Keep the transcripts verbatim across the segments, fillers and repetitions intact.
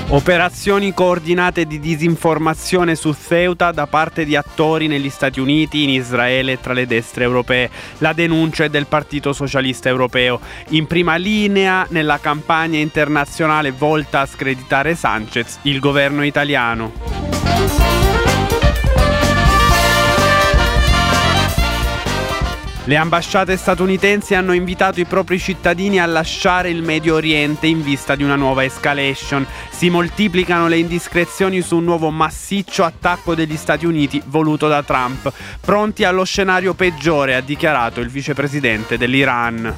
Operazioni coordinate di disinformazione su Ceuta da parte di attori negli Stati Uniti, in Israele e tra le destre europee. La denuncia è del Partito Socialista Europeo. In prima linea nella campagna internazionale volta a screditare Sánchez, il governo italiano. Le ambasciate statunitensi hanno invitato i propri cittadini a lasciare il Medio Oriente in vista di una nuova escalation. Si moltiplicano le indiscrezioni su un nuovo massiccio attacco degli Stati Uniti voluto da Trump. Pronti allo scenario peggiore, ha dichiarato il vicepresidente dell'Iran.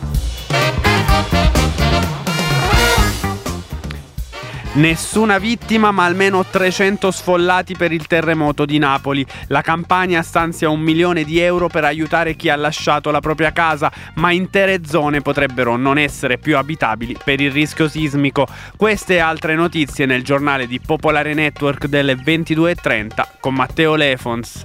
Nessuna vittima, ma almeno trecento sfollati per il terremoto di Napoli. La Campania stanzia un milione di euro per aiutare chi ha lasciato la propria casa, ma intere zone potrebbero non essere più abitabili per il rischio sismico. Queste e altre notizie nel giornale di Popolare Network delle ventidue e trenta con Matteo Lefons.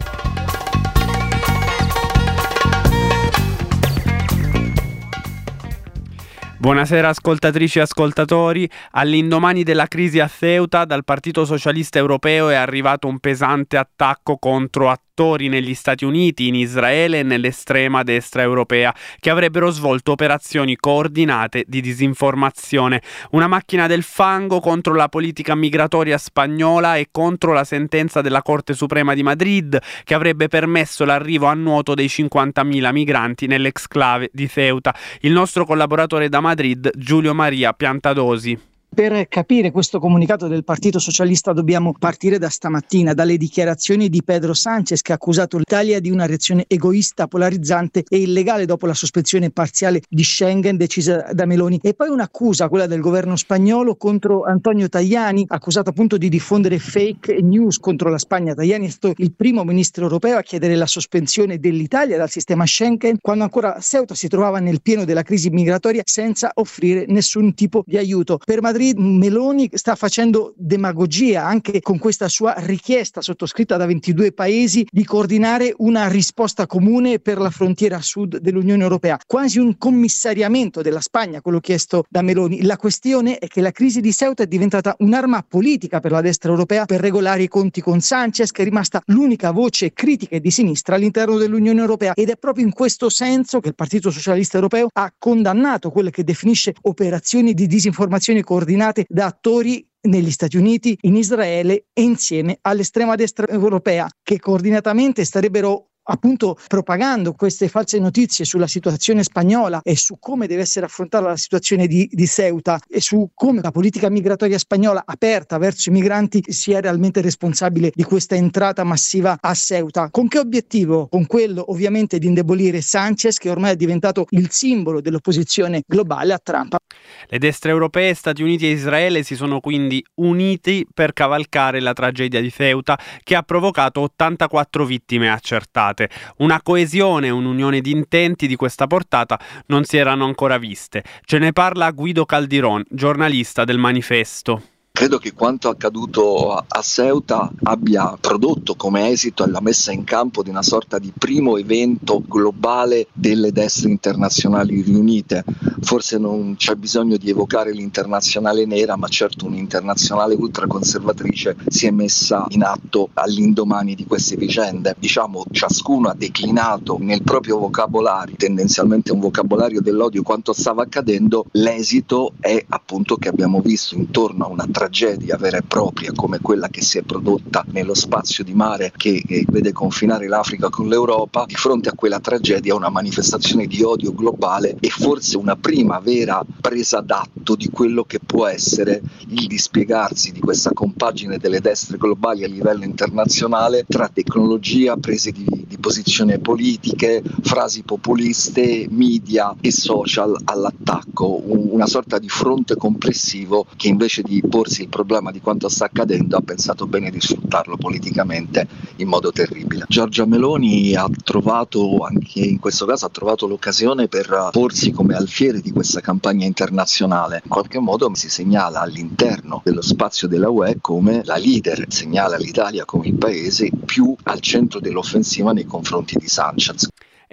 Buonasera ascoltatrici e ascoltatori. All'indomani della crisi a Ceuta, dal Partito Socialista Europeo è arrivato un pesante attacco contro attori negli Stati Uniti, in Israele e nell'estrema destra europea, che avrebbero svolto operazioni coordinate di disinformazione. Una macchina del fango contro la politica migratoria spagnola e contro la sentenza della Corte Suprema di Madrid, che avrebbe permesso l'arrivo a nuoto dei cinquantamila migranti nell'exclave di Ceuta. Il nostro collaboratore da Madrid, Giulio Maria Piantadosi. Per capire questo comunicato del Partito Socialista dobbiamo partire da stamattina, dalle dichiarazioni di Pedro Sánchez, che ha accusato l'Italia di una reazione egoista, polarizzante e illegale dopo la sospensione parziale di Schengen decisa da Meloni, e poi un'accusa, quella del governo spagnolo, contro Antonio Tajani, accusato appunto di diffondere fake news contro la Spagna. Tajani è stato il primo ministro europeo a chiedere la sospensione dell'Italia dal sistema Schengen, quando ancora Ceuta si trovava nel pieno della crisi migratoria senza offrire nessun tipo di aiuto. Per Madrid Meloni sta facendo demagogia anche con questa sua richiesta sottoscritta da ventidue paesi di coordinare una risposta comune per la frontiera sud dell'Unione Europea, quasi un commissariamento della Spagna, quello chiesto da Meloni. La questione è che la crisi di Ceuta è diventata un'arma politica per la destra europea per regolare i conti con Sánchez, che è rimasta l'unica voce critica e di sinistra all'interno dell'Unione Europea, ed è proprio in questo senso che il Partito Socialista Europeo ha condannato quelle che definisce operazioni di disinformazione coordinate da attori negli Stati Uniti, in Israele e insieme all'estrema destra europea, che coordinatamente starebbero appunto propagando queste false notizie sulla situazione spagnola e su come deve essere affrontata la situazione di, di Ceuta e su come la politica migratoria spagnola aperta verso i migranti sia realmente responsabile di questa entrata massiva a Ceuta. Con che obiettivo? Con quello ovviamente di indebolire Sánchez, che ormai è diventato il simbolo dell'opposizione globale a Trump. Le destre europee, Stati Uniti e Israele si sono quindi uniti per cavalcare la tragedia di Ceuta, che ha provocato ottantaquattro vittime accertate. Una coesione e un'unione di intenti di questa portata non si erano ancora viste. Ce ne parla Guido Caldiron, giornalista del Manifesto. Credo che quanto accaduto a Ceuta abbia prodotto come esito la messa in campo di una sorta di primo evento globale delle destre internazionali riunite. Forse non c'è bisogno di evocare l'internazionale nera, ma certo un'internazionale ultraconservatrice si è messa in atto all'indomani di queste vicende. Diciamo, ciascuno ha declinato nel proprio vocabolario, tendenzialmente un vocabolario dell'odio, quanto stava accadendo. L'esito è appunto che abbiamo visto intorno a una tragedia tragedia vera e propria come quella che si è prodotta nello spazio di mare che, che vede confinare l'Africa con l'Europa. Di fronte a quella tragedia una manifestazione di odio globale e forse una prima vera presa d'atto di quello che può essere il dispiegarsi di questa compagine delle destre globali a livello internazionale tra tecnologia, prese di, di posizione politiche, frasi populiste, media e social all'attacco, un, una sorta di fronte complessivo che invece di porsi il problema di quanto sta accadendo ha pensato bene di sfruttarlo politicamente in modo terribile. Giorgia Meloni ha trovato, anche in questo caso, ha trovato l'occasione per porsi come alfiere di questa campagna internazionale. In qualche modo si segnala all'interno dello spazio della U E come la leader, segnala l'Italia come il paese più al centro dell'offensiva nei confronti di Sánchez.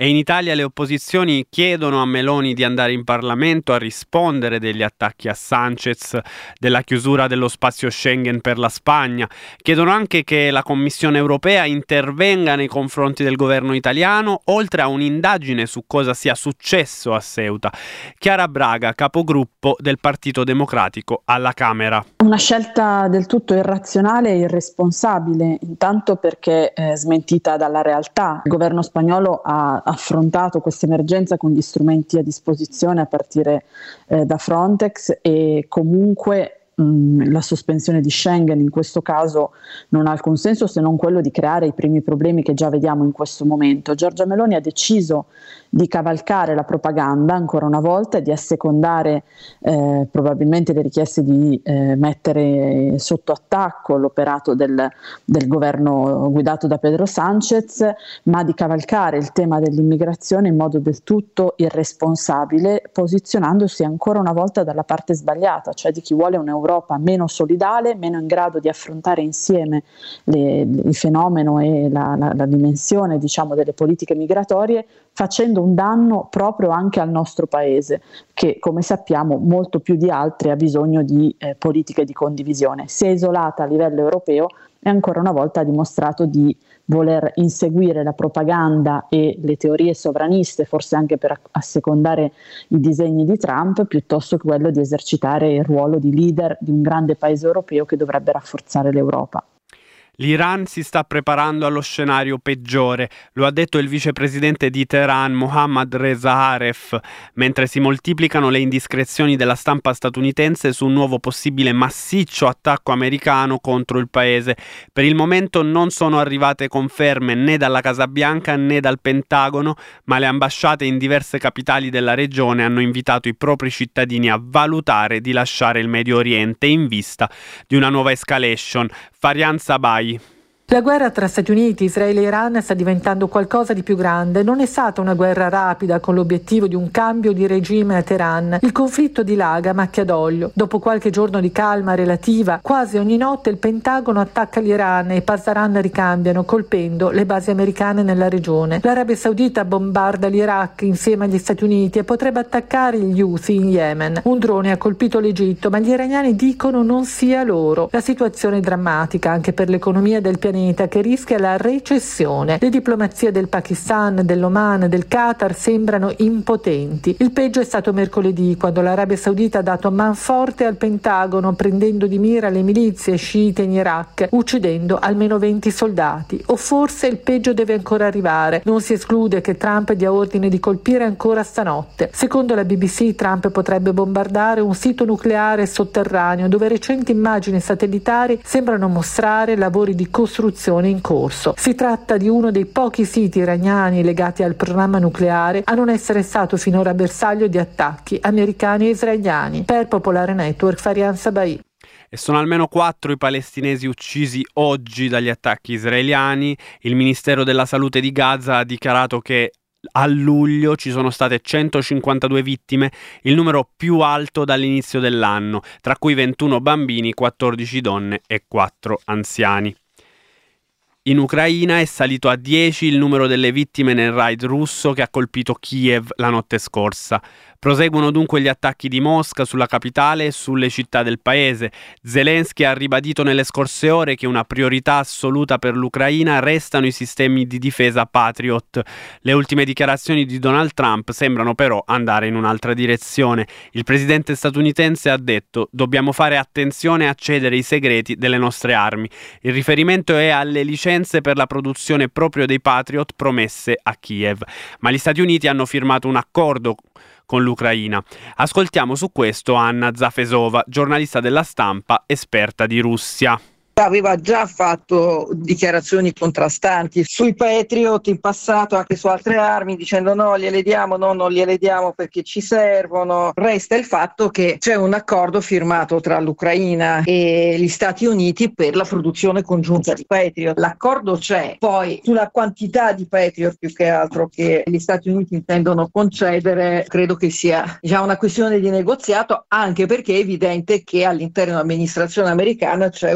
E in Italia le opposizioni chiedono a Meloni di andare in Parlamento a rispondere degli attacchi a Sanchez, della chiusura dello spazio Schengen per la Spagna. Chiedono anche che la Commissione europea intervenga nei confronti del governo italiano, oltre a un'indagine su cosa sia successo a Ceuta. Chiara Braga, capogruppo del Partito Democratico alla Camera. Una scelta del tutto irrazionale e irresponsabile, intanto perché eh, smentita dalla realtà. Il governo spagnolo ha affrontato questa emergenza con gli strumenti a disposizione a partire eh, da Frontex e comunque la sospensione di Schengen in questo caso non ha alcun senso se non quello di creare i primi problemi che già vediamo in questo momento. Giorgia Meloni ha deciso di cavalcare la propaganda ancora una volta e di assecondare eh, probabilmente le richieste di eh, mettere sotto attacco l'operato del, del governo guidato da Pedro Sanchez, ma di cavalcare il tema dell'immigrazione in modo del tutto irresponsabile, posizionandosi ancora una volta dalla parte sbagliata, cioè di chi vuole un'Europa Europa meno solidale, meno in grado di affrontare insieme le, il fenomeno e la, la, la dimensione, diciamo, delle politiche migratorie, facendo un danno proprio anche al nostro paese, che come sappiamo molto più di altri ha bisogno di eh, politiche di condivisione. Si è isolata a livello europeo e ancora una volta ha dimostrato di voler inseguire la propaganda e le teorie sovraniste, forse anche per assecondare i disegni di Trump, piuttosto che quello di esercitare il ruolo di leader di un grande paese europeo che dovrebbe rafforzare l'Europa. L'Iran si sta preparando allo scenario peggiore, lo ha detto il vicepresidente di Teheran Mohammad Reza Aref, mentre si moltiplicano le indiscrezioni della stampa statunitense su un nuovo possibile massiccio attacco americano contro il paese. Per il momento non sono arrivate conferme né dalla Casa Bianca né dal Pentagono, ma le ambasciate in diverse capitali della regione hanno invitato i propri cittadini a valutare di lasciare il Medio Oriente in vista di una nuova escalation. Farian Sabai. La guerra tra Stati Uniti, Israele e Iran sta diventando qualcosa di più grande. Non è stata una guerra rapida con l'obiettivo di un cambio di regime a Teheran. Il conflitto dilaga a macchia d'olio. Dopo qualche giorno di calma relativa, quasi ogni notte il Pentagono attacca l'Iran e i Pasdaran ricambiano, colpendo le basi americane nella regione. L'Arabia Saudita bombarda l'Iraq insieme agli Stati Uniti e potrebbe attaccare gli Houthi in Yemen. Un drone ha colpito l'Egitto, ma gli iraniani dicono non sia loro. La situazione è drammatica anche per l'economia del pianeta, che rischia la recessione. Le diplomazie del Pakistan, dell'Oman, del Qatar sembrano impotenti. Il peggio è stato mercoledì, quando l'Arabia Saudita ha dato manforte al Pentagono, prendendo di mira le milizie sciite in Iraq, uccidendo almeno venti soldati. O forse il peggio deve ancora arrivare. Non si esclude che Trump dia ordine di colpire ancora stanotte. Secondo la B B C, Trump potrebbe bombardare un sito nucleare sotterraneo, dove recenti immagini satellitari sembrano mostrare lavori di costruzione in corso. Si tratta di uno dei pochi siti iraniani legati al programma nucleare a non essere stato finora bersaglio di attacchi americani e israeliani. Per Popolare Network, Farian Sabai. E sono almeno quattro i palestinesi uccisi oggi dagli attacchi israeliani. Il Ministero della Salute di Gaza ha dichiarato che a luglio ci sono state centocinquantadue vittime, il numero più alto dall'inizio dell'anno, tra cui ventuno bambini, quattordici donne e quattro anziani. In Ucraina è salito a dieci il numero delle vittime nel raid russo che ha colpito Kiev la notte scorsa. Proseguono dunque gli attacchi di Mosca sulla capitale e sulle città del paese. Zelensky ha ribadito nelle scorse ore che una priorità assoluta per l'Ucraina restano i sistemi di difesa Patriot. Le ultime dichiarazioni di Donald Trump sembrano però andare in un'altra direzione. Il presidente statunitense ha detto: dobbiamo fare attenzione a cedere i segreti delle nostre armi. Il riferimento è alle licenze per la produzione proprio dei Patriot promesse a Kiev. Ma gli Stati Uniti hanno firmato un accordo con l'Ucraina. Ascoltiamo su questo Anna Zafesova, giornalista della Stampa, esperta di Russia. Aveva già fatto dichiarazioni contrastanti sui Patriot in passato, anche su altre armi, dicendo no, gliele diamo, no, non gliele diamo perché ci servono. Resta il fatto che c'è un accordo firmato tra l'Ucraina e gli Stati Uniti per la produzione congiunta di Patriot. L'accordo c'è, poi sulla quantità di Patriot più che altro che gli Stati Uniti intendono concedere, credo che sia già una questione di negoziato, anche perché è evidente che all'interno dell'amministrazione americana c'è uno scontro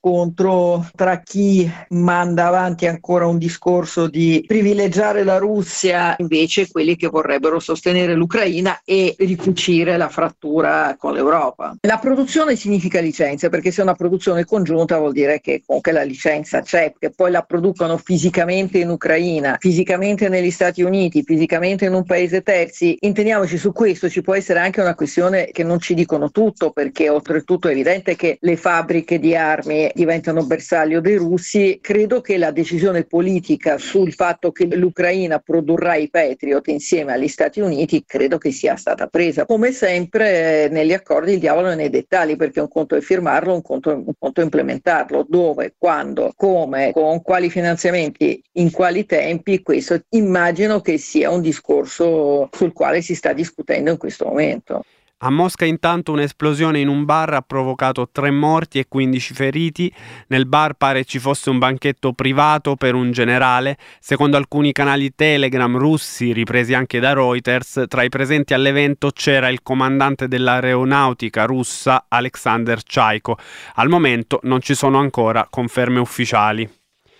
scontro tra chi manda avanti ancora un discorso di privilegiare la Russia, invece quelli che vorrebbero sostenere l'Ucraina e ricucire la frattura con l'Europa. La produzione significa licenza, perché se è una produzione congiunta vuol dire che comunque la licenza c'è, che poi la producono fisicamente in Ucraina, fisicamente negli Stati Uniti, fisicamente in un paese terzi. Intendiamoci su questo, ci può essere anche una questione che non ci dicono tutto, perché oltretutto è evidente che le fabbriche di armi diventano bersaglio dei russi. Credo che la decisione politica sul fatto che l'Ucraina produrrà i Patriot insieme agli Stati Uniti credo che sia stata presa. Come sempre negli accordi il diavolo è nei dettagli, perché un conto è firmarlo, un conto, un conto è implementarlo, dove, quando, come, con quali finanziamenti, in quali tempi. Questo immagino che sia un discorso sul quale si sta discutendo in questo momento. A Mosca intanto un'esplosione in un bar ha provocato tre morti e quindici feriti. Nel bar pare ci fosse un banchetto privato per un generale. Secondo alcuni canali Telegram russi, ripresi anche da Reuters, tra i presenti all'evento c'era il comandante dell'aeronautica russa Alexander Chaiko. Al momento non ci sono ancora conferme ufficiali.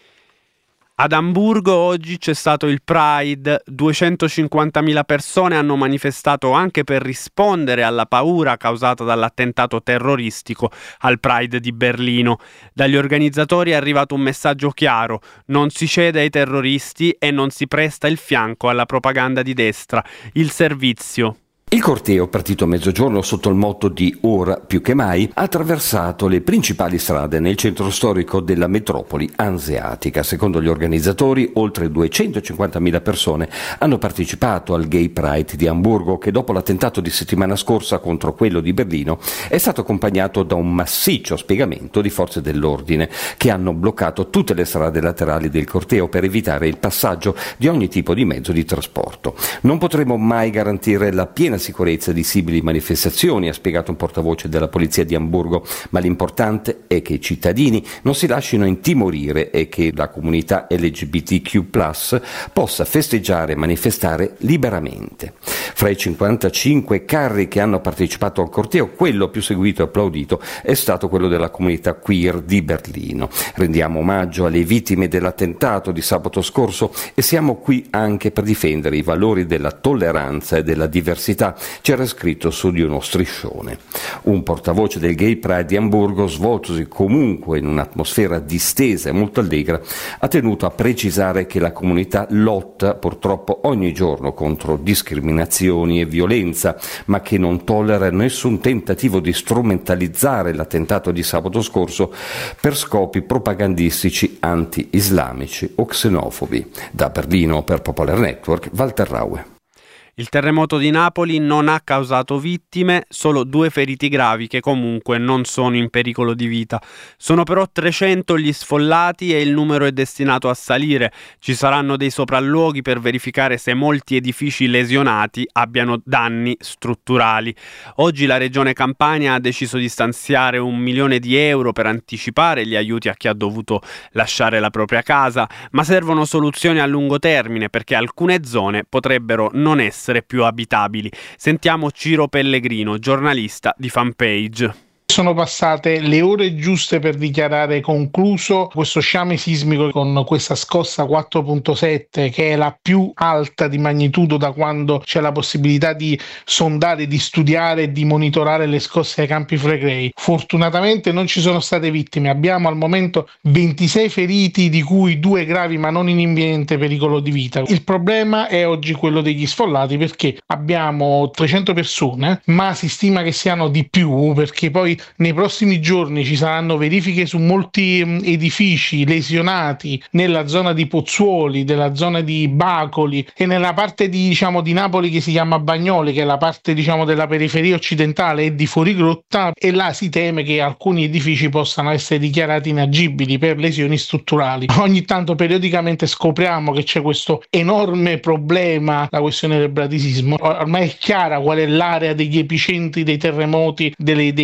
Ad Amburgo oggi c'è stato il Pride, duecentocinquantamila persone hanno manifestato anche per rispondere alla paura causata dall'attentato terroristico al Pride di Berlino. Dagli organizzatori è arrivato un messaggio chiaro: non si cede ai terroristi e non si presta il fianco alla propaganda di destra. Il servizio. Il corteo, partito a mezzogiorno sotto il motto di Ora più che mai, ha attraversato le principali strade nel centro storico della metropoli hanseatica. Secondo gli organizzatori, oltre duecentocinquantamila persone hanno partecipato al Gay Pride di Amburgo, che dopo l'attentato di settimana scorsa contro quello di Berlino è stato accompagnato da un massiccio spiegamento di forze dell'ordine che hanno bloccato tutte le strade laterali del corteo per evitare il passaggio di ogni tipo di mezzo di trasporto. Non potremo mai garantire la piena sicurezza di simili manifestazioni, ha spiegato un portavoce della polizia di Amburgo, ma l'importante è che i cittadini non si lasciano intimorire e che la comunità L G B T Q plus possa festeggiare e manifestare liberamente. Fra i cinquantacinque carri che hanno partecipato al corteo, quello più seguito e applaudito è stato quello della comunità queer di Berlino. Rendiamo omaggio alle vittime dell'attentato di sabato scorso e siamo qui anche per difendere i valori della tolleranza e della diversità, c'era scritto su di uno striscione. Un portavoce del Gay Pride di Amburgo, svoltosi comunque in un'atmosfera distesa e molto allegra, ha tenuto a precisare che la comunità lotta purtroppo ogni giorno contro discriminazioni e violenza, ma che non tollera nessun tentativo di strumentalizzare l'attentato di sabato scorso per scopi propagandistici anti-islamici o xenofobi. Da Berlino per Popular Network, Walter Raue. Il terremoto di Napoli non ha causato vittime, solo due feriti gravi che comunque non sono in pericolo di vita. Sono però trecento gli sfollati e il numero è destinato a salire. Ci saranno dei sopralluoghi per verificare se molti edifici lesionati abbiano danni strutturali. Oggi la Regione Campania ha deciso di stanziare un milione di euro per anticipare gli aiuti a chi ha dovuto lasciare la propria casa, ma servono soluzioni a lungo termine perché alcune zone potrebbero non essere più abitabili. Sentiamo Ciro Pellegrino, giornalista di Fanpage. Sono passate le ore giuste per dichiarare concluso questo sciame sismico con questa scossa quattro virgola sette, che è la più alta di magnitudo da quando c'è la possibilità di sondare, di studiare e di monitorare le scosse ai Campi Flegrei. Fortunatamente non ci sono state vittime, abbiamo al momento ventisei feriti, di cui due gravi ma non in imminente pericolo di vita. Il problema è oggi quello degli sfollati, perché abbiamo trecento persone, ma si stima che siano di più, perché poi nei prossimi giorni ci saranno verifiche su molti edifici lesionati nella zona di Pozzuoli, della zona di Bacoli e nella parte di, diciamo, di Napoli che si chiama Bagnoli, che è la parte, diciamo, della periferia occidentale e di Fuorigrotta, e là si teme che alcuni edifici possano essere dichiarati inagibili per lesioni strutturali. Ogni tanto periodicamente scopriamo che c'è questo enorme problema, la questione del bradisismo. Ormai è chiara qual è l'area degli epicentri dei terremoti delle, dei Campi Flegrei.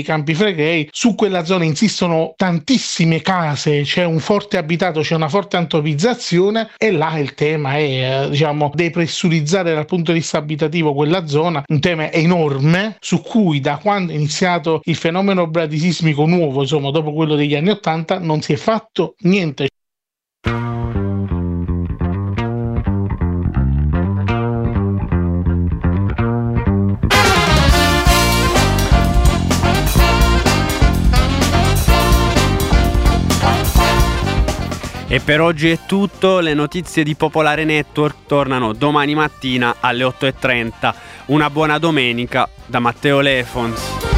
Flegrei. Su quella zona insistono tantissime case, c'è un forte abitato, c'è una forte antropizzazione, e là il tema è, diciamo, depressurizzare dal punto di vista abitativo quella zona, un tema enorme su cui da quando è iniziato il fenomeno bradisismico nuovo, insomma dopo quello degli anni ottanta, non si è fatto niente. E per oggi è tutto, le notizie di Popolare Network tornano domani mattina alle otto e trenta. Una buona domenica da Matteo Lefons.